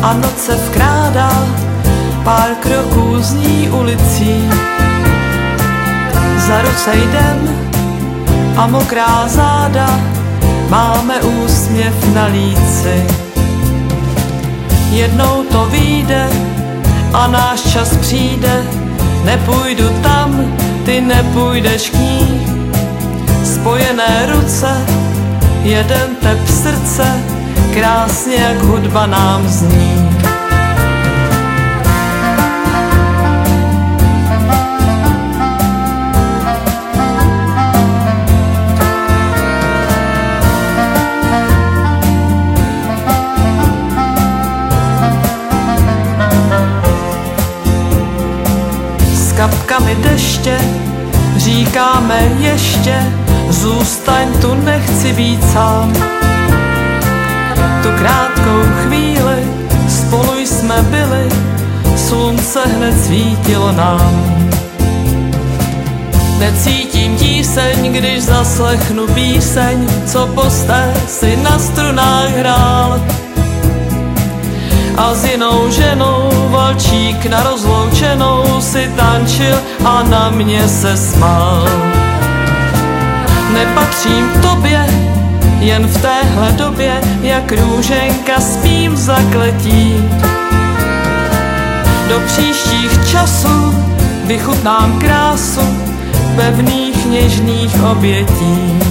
a noc se vkrádá pár kroků z ní ulicí. Za ruce jdem a mokrá záda, máme úsměv na líci. Jednou to vyjde a náš čas přijde, nepůjdu tam, ty nepůjdeš k ní. Spojené ruce, jeden tep srdce, krásně jak hudba nám zní. S kapkami deště říkáme ještě, zůstaň tu, nechci být sám. Tu krátkou chvíli spolu jsme byli, slunce hned svítilo nám. Necítím tíseň, když zaslechnu píseň, co posté si na strunách hrál. A s jinou ženou valčík na rozloučenou si tančil a na mě se smál. Nepatřím tobě, jen v téhle době, jak růženka spím v zakletí. Do příštích časů vychutnám krásu pevných něžných obětí.